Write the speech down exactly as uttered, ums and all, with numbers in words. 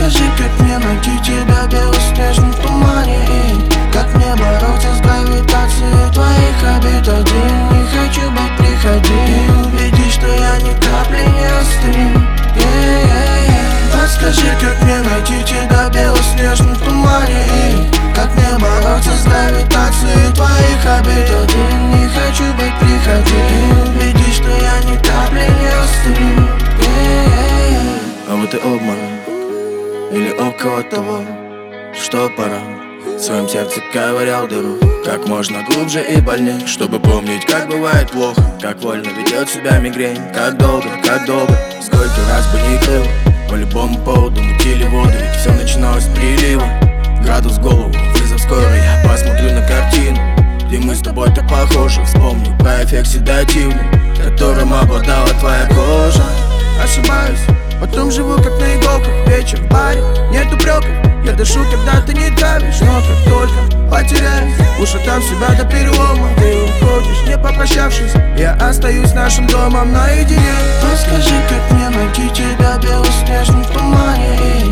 Подскажи, как мне найти тебя в белоснежном тумане, и как мне бороться с гравитацией твоих обид один. Не хочу быть, приходи и убедись, что я ни капли не остыл. yeah, yeah, yeah. Подскажи, как мне найти тебя в белоснежном тумане, и как мне бороться с гравитацией твоих обид один. Не хочу быть, приходи и убедись, что я ни капли не остыл. yeah, yeah, yeah. А вот и обморок, или около того, что пора. В своем сердце ковырял дыру как можно глубже и больней, чтобы помнить, как бывает плохо, как вольно ведет себя мигрень. Как долго, как долго, сколько раз бы не крыл, по любому поводу мутили воду, ведь все начиналось с прилива. Градус в голову, вызов скоро, я посмотрю на картину, где мы с тобой так похожи. Вспомню про эффект седативный, которым обладала твоя кожа. Ошибаюсь, потом живу как на иголках. Вечер в баре, нет упреков. Я дышу, когда ты не давишь, но как только потеряюсь, ушатав себя до перелома, ты уходишь, не попрощавшись. Я остаюсь нашим домом наедине. Подскажи, как мне найти тебя в белоснежном тумане,